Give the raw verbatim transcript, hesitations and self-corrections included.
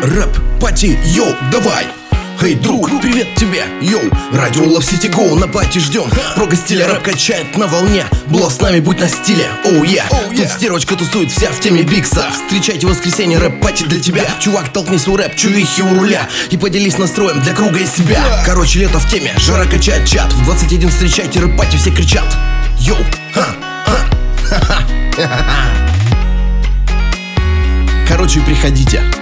Рэп, пати, йоу, давай. Эй, друг, привет тебе, йоу. Радио Love City Go, на пати ждем. Прога стиля рэп качает на волне. Было с нами, будь на стиле, оу, я Тут стервочка тусует, вся в теме бикса. Встречайте воскресенье, рэп пати для тебя. Чувак, толкни свой рэп, чувихи у руля. И поделись настроем для круга и себя. Короче, лето в теме, жара качает чат. В двадцать один встречайте, рэп пати, все кричат. Йоу, ха, ха, ха, ха. Короче, приходите.